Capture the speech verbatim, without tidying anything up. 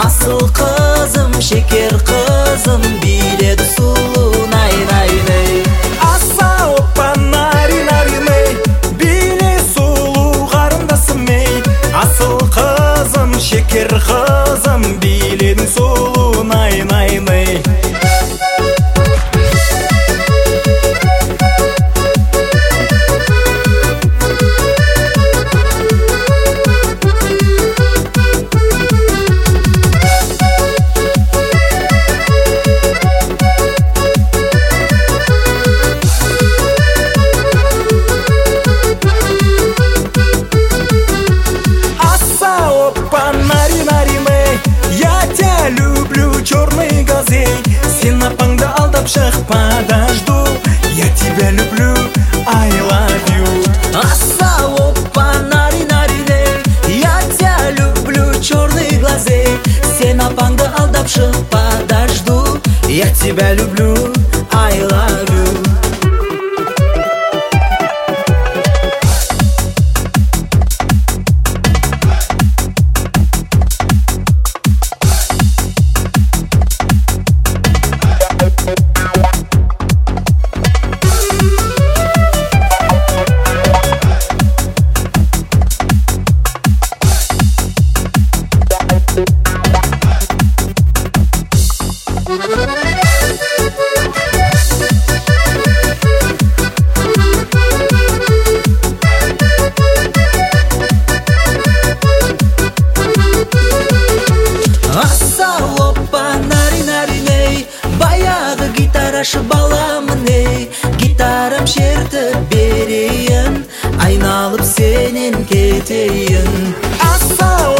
Asıl kızım, şeker kızım, biledi sulu nay nay nay. Аса опа нари нари ней, bile sulu karındasın ey. Asıl kızım, şeker kızım, biledi sulu nay nay nay. Черный газель, синапаңды алдап шық, подожду. Я тебя люблю, I love you. Аса опа нари нари ней, я тебя люблю, черный глазей. Сен апаңды алдап шық, подожду. Я тебя люблю, I love you. Гитарашы баламын ей, гитарам шертіп берейін, айналып сенен кетейін. Аса